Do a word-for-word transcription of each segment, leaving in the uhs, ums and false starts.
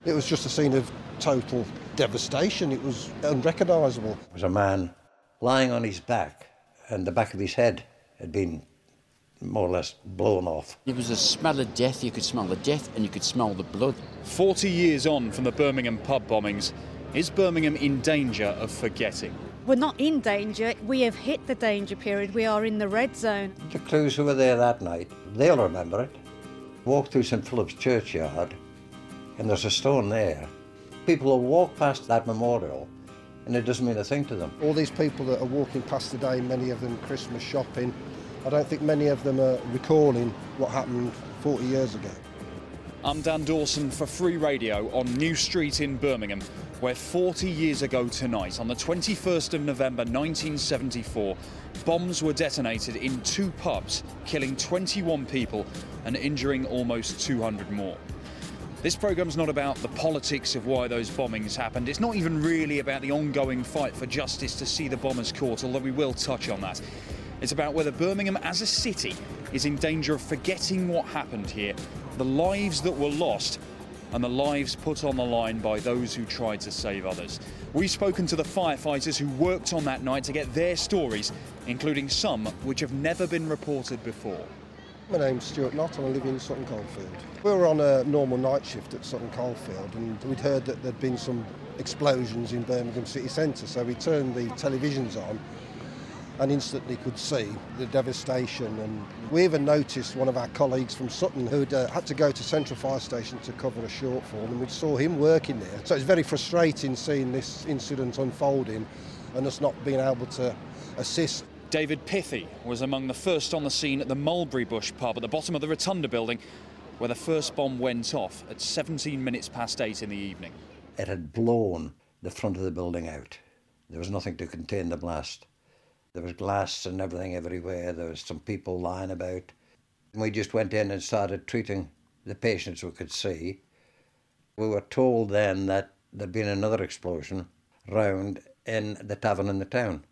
It was just a scene of total devastation. It was unrecognisable. There was a man lying on his back, and the back of his head had been more or less blown off. It was a smell of death. You could smell the death and you could smell the blood. Forty years on from the Birmingham pub bombings, is Birmingham in danger of forgetting? We're not in danger. We have hit the danger period. We are in the red zone. The crews who were there that night, they'll remember it. Walk through St Philip's churchyard, and there's a stone there. People will walk past that memorial, and it doesn't mean a thing to them. All these people that are walking past today, many of them Christmas shopping, I don't think many of them are recalling what happened forty years ago. I'm Dan Dawson for Free Radio on New Street in Birmingham, where forty years ago tonight, on the twenty-first of November nineteen seventy-four, bombs were detonated in two pubs, killing twenty-one people and injuring almost two hundred more. This programme's not about the politics of why those bombings happened. It's not even really about the ongoing fight for justice to see the bombers caught, although we will touch on that. It's about whether Birmingham as a city is in danger of forgetting what happened here, the lives that were lost and the lives put on the line by those who tried to save others. We've spoken to the firefighters who worked on that night to get their stories, including some which have never been reported before. My name's Stuart Knott and I live in Sutton Coldfield. We were on a normal night shift at Sutton Coldfield and we'd heard that there'd been some explosions in Birmingham city centre, so we turned the televisions on and instantly could see the devastation. And we even noticed one of our colleagues from Sutton who'd uh, had to go to Central Fire Station to cover a shortfall, and we saw him working there. So it's very frustrating seeing this incident unfolding and us not being able to assist. David Pithy was among the first on the scene at the Mulberry Bush pub at the bottom of the Rotunda building, where the first bomb went off at seventeen minutes past eight in the evening. It had blown the front of the building out. There was nothing to contain the blast. There was glass and everything everywhere. There was some people lying about. And we just went in and started treating the patients we could see. We were told then that there'd been another explosion round in the tavern in the town.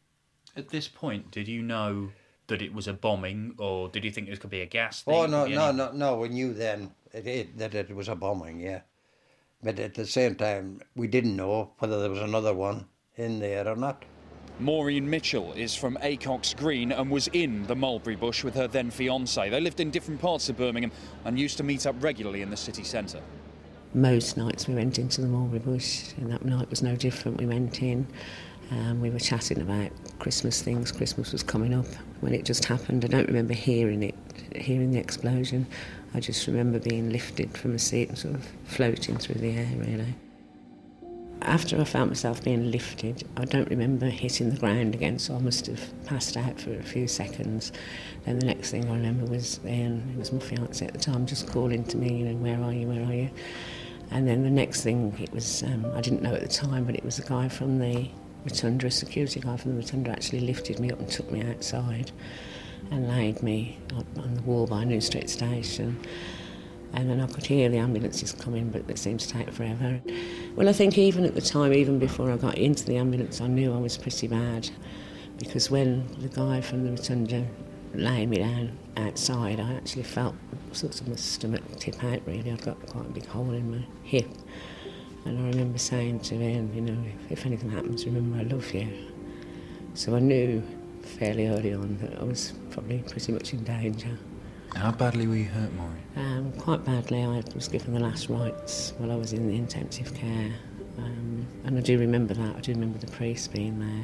At this point, did you know that it was a bombing, or did you think it could be a gas thing? Oh, no, no, no, no. We knew then it, it, that it was a bombing, yeah. But at the same time, we didn't know whether there was another one in there or not. Maureen Mitchell is from Acox Green and was in the Mulberry Bush with her then fiancé. They lived in different parts of Birmingham and used to meet up regularly in the city centre. Most nights we went into the Mulberry Bush, and that night was no different. We went in, um, we were chatting about Christmas things. Christmas was coming up when it just happened. I don't remember hearing it, hearing the explosion. I just remember being lifted from a seat and sort of floating through the air, really. After I found myself being lifted, I don't remember hitting the ground again, so I must have passed out for a few seconds. Then the next thing I remember was Ian, who was my fiancé at the time, just calling to me, you know, where are you, where are you? And then the next thing, it was, um, I didn't know at the time, but it was a guy from the Rotunda, a security guy from the Rotunda, actually lifted me up and took me outside and laid me on the wall by New Street Station. And then I could hear the ambulances coming, but it seemed to take forever. Well, I think even at the time, even before I got into the ambulance, I knew I was pretty bad, because when the guy from the Rotunda laid me down outside, I actually felt sort of my stomach tip out, really. I'd got quite a big hole in my hip. And I remember saying to Ian, you know, if, if anything happens, remember I love you. So I knew fairly early on that I was probably pretty much in danger. How badly were you hurt, Maureen? Um, quite badly. I was given the last rites while I was in the intensive care. Um, and I do remember that. I do remember the priest being there.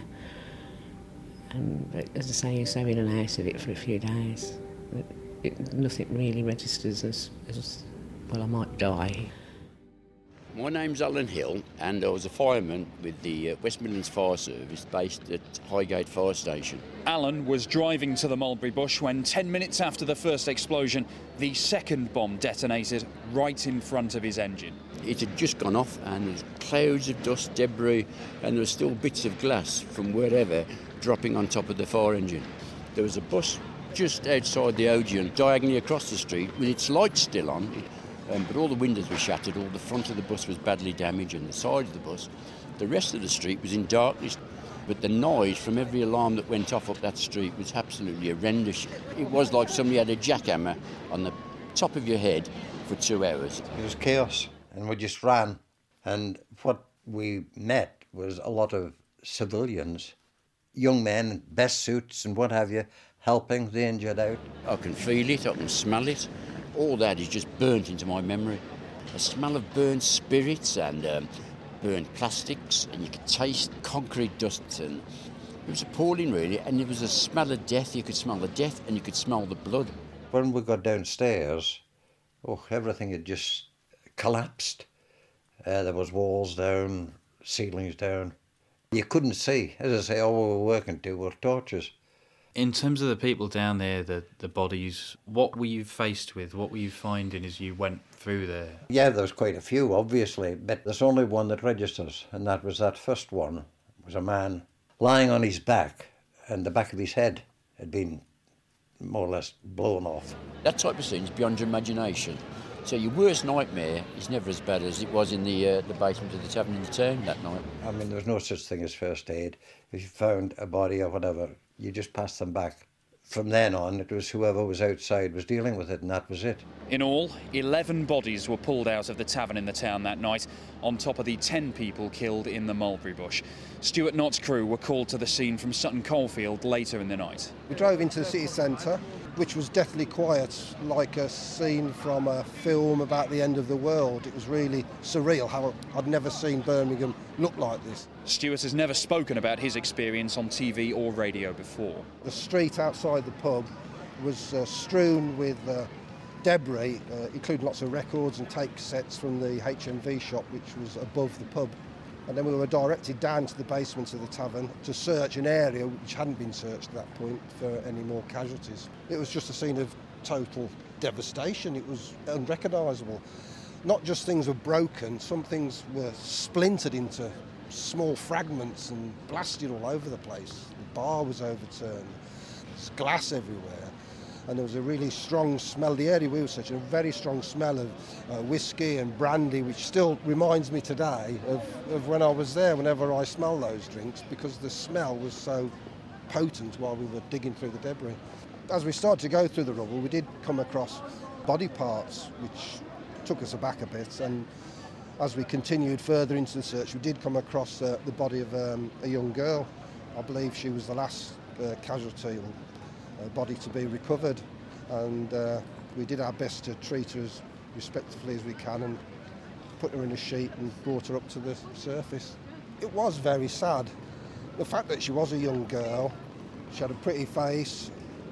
And, but as I say, you're so in and out of it for a few days that it, nothing really registers as, as, well, I might die. My name's Alan Hill, and I was a fireman with the uh, West Midlands Fire Service based at Highgate Fire Station. Alan was driving to the Mulberry Bush when, ten minutes after the first explosion, the second bomb detonated right in front of his engine. It had just gone off, and there was clouds of dust, debris, and there were still bits of glass from wherever dropping on top of the fire engine. There was a bus just outside the Odeon, diagonally across the street, with its lights still on. It, Um, but all the windows were shattered, all the front of the bus was badly damaged and the side of the bus. The rest of the street was in darkness, but the noise from every alarm that went off up that street was absolutely horrendous. It was like somebody had a jackhammer on the top of your head for two hours. It was chaos. and we just ran. And what we met was a lot of civilians, young men in best suits and what have you, helping the injured out. I can feel it, I can smell it. All that is just burnt into my memory. A smell of burnt spirits and um, burnt plastics, and you could taste concrete dust, and it was appalling really. And there was a smell of death. You could smell the death and you could smell the blood. When we got downstairs, oh, everything had just collapsed. Uh, there was walls down, ceilings down. You couldn't see. As I say, all we were working to were torches. In terms of the people down there, the, the bodies, what were you faced with? What were you finding as you went through there? Yeah, there was quite a few, obviously, but there's only one that registers, and that was that first one. It was a man lying on his back, and the back of his head had been more or less blown off. That type of thing's beyond your imagination. So your worst nightmare is never as bad as it was in the uh, the basement of the tavern in the town that night. I mean, there was no such thing as first aid. If you found a body or whatever, you just passed them back. From then on, it was whoever was outside was dealing with it, and that was it. In all, eleven bodies were pulled out of the tavern in the town that night, on top of the ten people killed in the mulberry bush. Stuart Nott's crew were called to the scene from Sutton Coldfield later in the night. We drove into the city centre, which was deathly quiet, like a scene from a film about the end of the world. It was really surreal how I'd never seen Birmingham look like this. Stuart has never spoken about his experience on T V or radio before. The street outside the pub was uh, strewn with uh, debris, uh, including lots of records and tape cassettes from the H M V shop, which was above the pub. And then we were directed down to the basement of the tavern to search an area which hadn't been searched at that point for any more casualties. It was just a scene of total devastation. It was unrecognisable. Not just things were broken, some things were splintered into small fragments and blasted all over the place. The bar was overturned. There's glass everywhere. And there was a really strong smell. The area we were searching, a very strong smell of uh, whiskey and brandy, which still reminds me today of, of when I was there, whenever I smell those drinks, because the smell was so potent while we were digging through the debris. As we started to go through the rubble, we did come across body parts, which took us aback a bit. And as we continued further into the search, we did come across uh, the body of um, a young girl. I believe she was the last uh, casualty, uh, body to be recovered, and uh, we did our best to treat her as respectfully as we can and put her in a sheet and brought her up to the surface. It was very sad. The fact that she was a young girl, she had a pretty face,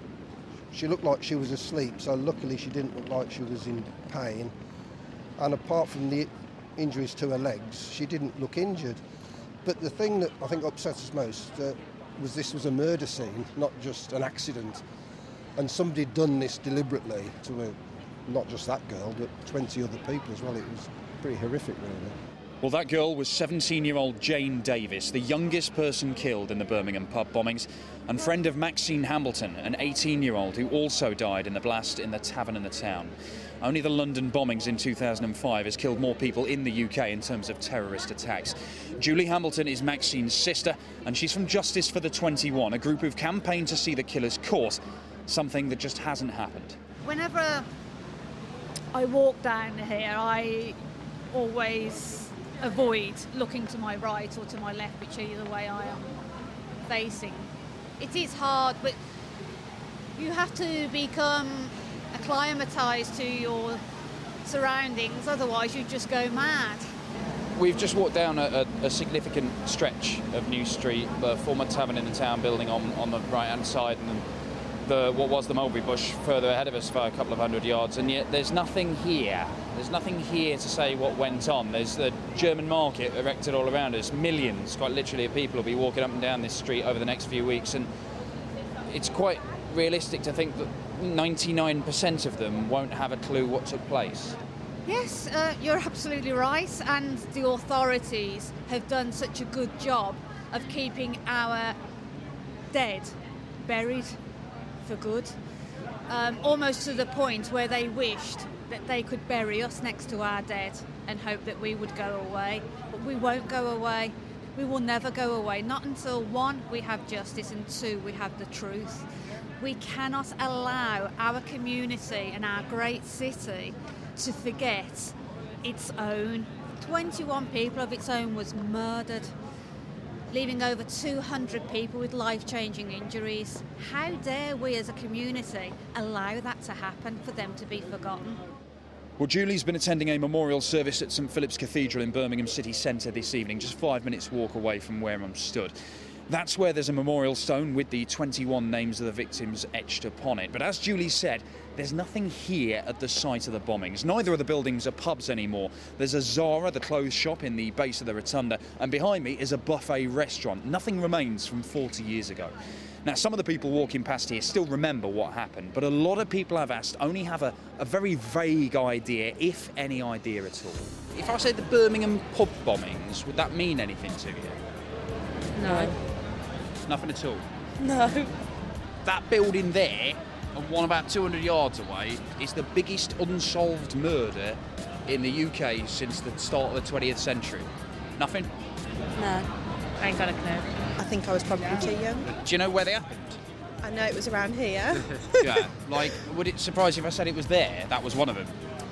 she looked like she was asleep, so luckily she didn't look like she was in pain, and apart from the injuries to her legs, she didn't look injured. But the thing that I think upset us most uh, was this was a murder scene, not just an accident. And somebody had done this deliberately to a, not just that girl, but twenty other people as well. It was pretty horrific, really. Well, that girl was seventeen-year-old Jane Davis, the youngest person killed in the Birmingham pub bombings, and friend of Maxine Hambleton, an eighteen-year-old who also died in the blast in the tavern in the town. Only the London bombings in two thousand five has killed more people in the U K in terms of terrorist attacks. Julie Hambleton is Maxine's sister, and she's from Justice for the twenty-one, a group who've campaigned to see the killers caught, something that just hasn't happened. Whenever I walk down here, I always avoid looking to my right or to my left, whichever way I am facing. It is hard, but you have to become acclimatised to your surroundings, otherwise you just go mad. We've just walked down a, a, a significant stretch of New Street, the former tavern in the town building on, on the right-hand side, and the what was the mulberry bush further ahead of us by a couple of hundred yards, and yet there's nothing here. There's nothing here to say what went on. There's the German market erected all around us. Millions, quite literally, of people will be walking up and down this street over the next few weeks, and it's quite realistic to think that ninety-nine percent of them won't have a clue what took place. Yes, uh, you're absolutely right, and the authorities have done such a good job of keeping our dead buried for good, um, almost to the point where they wished that they could bury us next to our dead and hope that we would go away. But we won't go away. We will never go away. Not until, one, we have justice, and two, we have the truth. We cannot allow our community and our great city to forget its own. twenty-one people of its own was murdered, leaving over two hundred people with life-changing injuries. How dare we as a community allow that to happen, for them to be forgotten? Well, Julie's been attending a memorial service at St Philip's Cathedral in Birmingham city centre this evening, just five minutes walk away from where I'm stood. That's where there's a memorial stone with the twenty-one names of the victims etched upon it. But as Julie said, there's nothing here at the site of the bombings. Neither of the buildings are pubs anymore. There's a Zara, the clothes shop, in the base of the rotunda, and behind me is a buffet restaurant. Nothing remains from forty years ago. Now, some of the people walking past here still remember what happened, but a lot of people I've asked only have a, a very vague idea, if any idea at all. If I say the Birmingham pub bombings, would that mean anything to you? No. Nothing at all? No. That building there, and one about two hundred yards away, is the biggest unsolved murder in the U K since the start of the twentieth century. Nothing? No. I ain't got a clue. I think I was probably too young. Do you know where they happened? I know it was around here. Yeah, like, would it surprise you if I said it was there? That was one of them.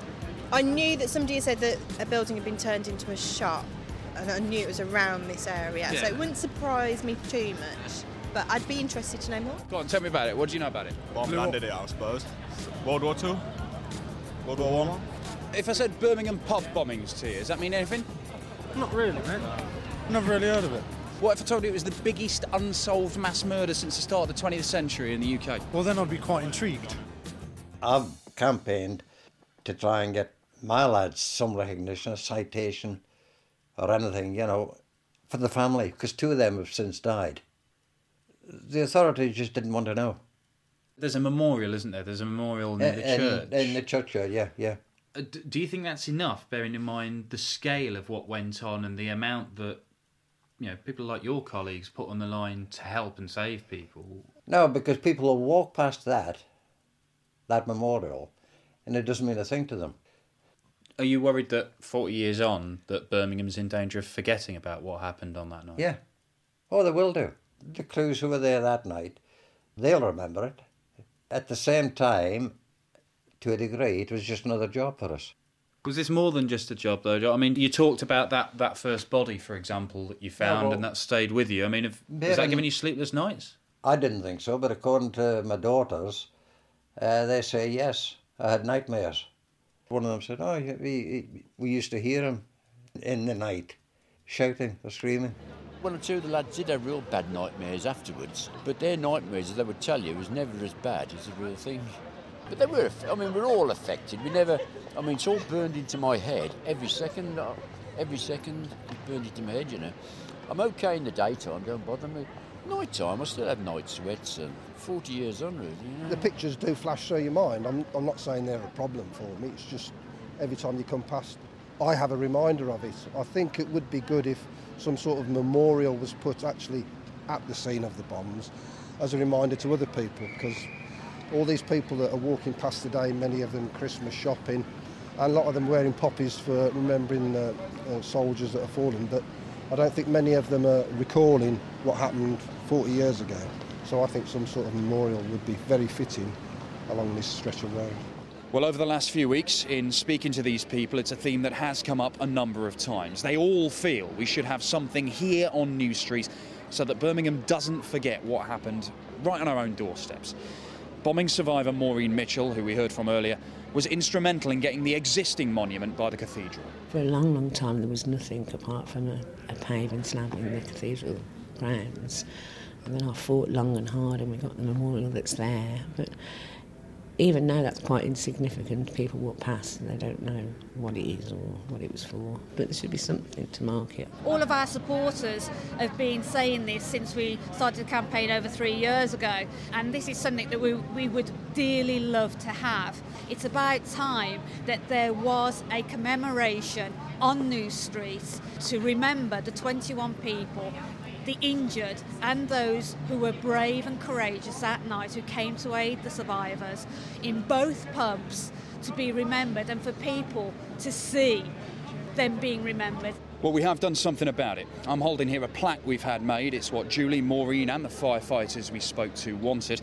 I knew that somebody had said that a building had been turned into a shop, and I knew it was around this area, Yeah. so it wouldn't surprise me too much. But I'd be interested to know more. Go on, tell me about it. What do you know about it? Bomb landed it, I suppose. World War Two? World War One? If I said Birmingham pub bombings to you, does that mean anything? Not really, mate. Never really heard of it. What if I told you it was the biggest unsolved mass murder since the start of the twentieth century in the U K? Well, then I'd be quite intrigued. I've campaigned to try and get my lads some recognition, a citation or anything, you know, for the family, because two of them have since died. The authorities just didn't want to know. There's a memorial, isn't there? There's a memorial near the in, church. In the churchyard, yeah, yeah. Uh, d- do you think that's enough, bearing in mind the scale of what went on and the amount that, you know, people like your colleagues put on the line to help and save people? No, because people will walk past that, that memorial, and it doesn't mean a thing to them. Are you worried that forty years on, that Birmingham's in danger of forgetting about what happened on that night? Yeah. Oh, they will do. The crews who were there that night, they'll remember it. At the same time, to a degree, it was just another job for us. Was this more than just a job, though? I mean, you talked about that, that first body, for example, that you found, Yeah, well, and that stayed with you. I mean, have, yeah, has that and- given you sleepless nights? I didn't think so, but according to my daughters, uh, they say yes. I had nightmares. One of them said, oh, we, we used to hear him in the night, shouting or screaming. One or two of the lads did have real bad nightmares afterwards, but their nightmares, as they would tell you, was never as bad as the real thing. But they were, I mean, we're all affected. We never, I mean, it's all burned into my head. Every second, uh, every second it's burned into my head, you know. I'm okay in the daytime, don't bother me. Night time, I still have night sweats, and forty years on, really, you know. The pictures do flash through your mind. I'm, I'm not saying they're a problem for me. It's just every time you come past, I have a reminder of it. I think it would be good if some sort of memorial was put actually at the scene of the bombs as a reminder to other people, because all these people that are walking past today, many of them Christmas shopping, and a lot of them wearing poppies for remembering uh, uh, soldiers that have fallen, but I don't think many of them are recalling what happened forty years ago. So I think some sort of memorial would be very fitting along this stretch of road. Well, over the last few weeks, in speaking to these people, it's a theme that has come up a number of times. They all feel we should have something here on New Street so that Birmingham doesn't forget what happened right on our own doorsteps. Bombing survivor Maureen Mitchell, who we heard from earlier, was instrumental in getting the existing monument by the cathedral. For a long, long time there was nothing apart from a, a paving slab in the cathedral grounds. And then I fought long and hard and we got the memorial that's there. But even now that's quite insignificant. People walk past and they don't know what it is or what it was for. But there should be something to mark it. All of our supporters have been saying this since we started the campaign over three years ago, and this is something that we, we would dearly love to have. It's about time that there was a commemoration on New Street to remember the twenty-one people, the injured, and those who were brave and courageous that night, who came to aid the survivors in both pubs, to be remembered and for people to see them being remembered. Well, we have done something about it. I'm holding here a plaque we've had made. It's what Julie, Maureen and the firefighters we spoke to wanted.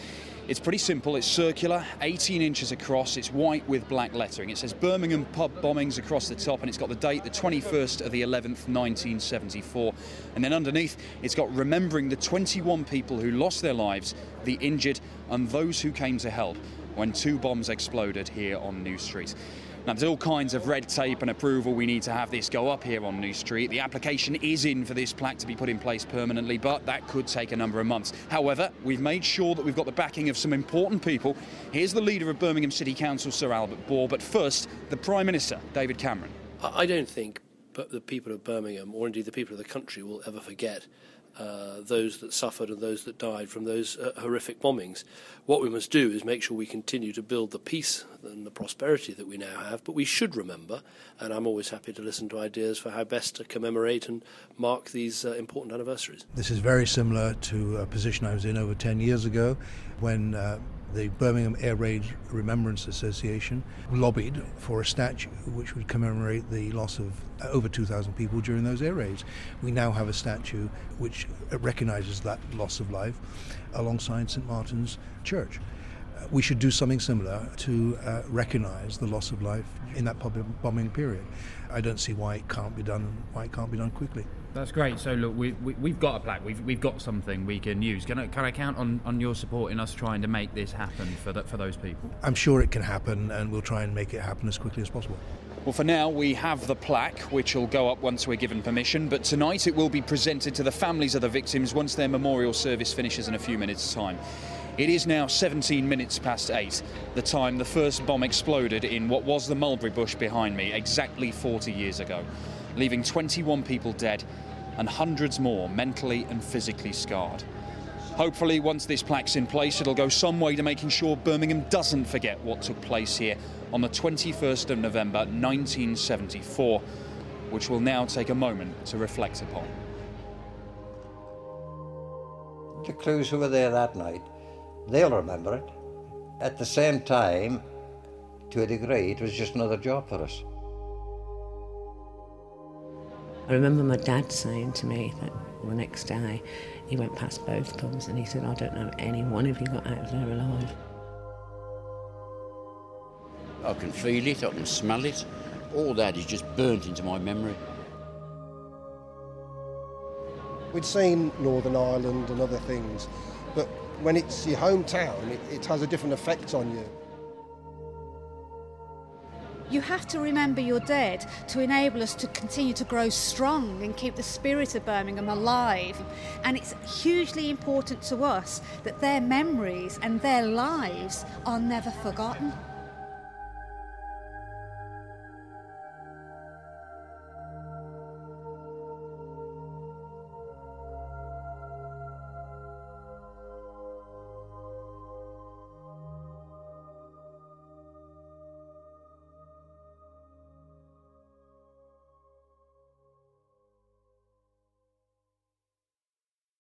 It's pretty simple. It's circular, eighteen inches across. It's white with black lettering. It says Birmingham pub bombings across the top, and it's got the date, the twenty-first of the eleventh, nineteen seventy-four. And then underneath, it's got remembering the twenty-one people who lost their lives, the injured, and those who came to help when two bombs exploded here on New Street. Now, there's all kinds of red tape and approval we need to have this go up here on New Street. The application is in for this plaque to be put in place permanently, but that could take a number of months. However, we've made sure that we've got the backing of some important people. Here's the leader of Birmingham City Council, Sir Albert Bore, but first, the Prime Minister, David Cameron. I don't think the people of Birmingham, or indeed the people of the country, will ever forget Uh, those that suffered and those that died from those uh, horrific bombings. What we must do is make sure we continue to build the peace and the prosperity that we now have, but we should remember, and I'm always happy to listen to ideas for how best to commemorate and mark these uh, important anniversaries. This is very similar to a position I was in over ten years ago when uh, the Birmingham Air Raid Remembrance Association lobbied for a statue which would commemorate the loss of over two thousand people during those air raids. We now have a statue which recognises that loss of life alongside St Martin's Church. Uh, we should do something similar to uh, recognise the loss of life in that public bombing period. I don't see why it can't be done, why it can't be done quickly. That's great. So look, we, we, we've got a plaque. We've we've got something we can use. Can I can I count on, on your support in us trying to make this happen for that for those people? I'm sure it can happen, and we'll try and make it happen as quickly as possible. Well, for now, we have the plaque, which will go up once we're given permission, but tonight it will be presented to the families of the victims once their memorial service finishes in a few minutes' time. It is now seventeen minutes past eight, the time the first bomb exploded in what was the mulberry bush behind me exactly forty years ago, leaving twenty-one people dead and hundreds more mentally and physically scarred. Hopefully, once this plaque's in place, it'll go some way to making sure Birmingham doesn't forget what took place here on the twenty-first of November nineteen seventy-four, which we'll now take a moment to reflect upon. The crews who were there that night, they'll remember it. At the same time, to a degree, it was just another job for us. I remember my dad saying to me that the next day he went past both pubs and he said, I don't know any one of you got out of there alive. I can feel it, I can smell it. All that is just burnt into my memory. We'd seen Northern Ireland and other things, but when it's your hometown, it, it has a different effect on you. You have to remember your dead to enable us to continue to grow strong and keep the spirit of Birmingham alive. And it's hugely important to us that their memories and their lives are never forgotten.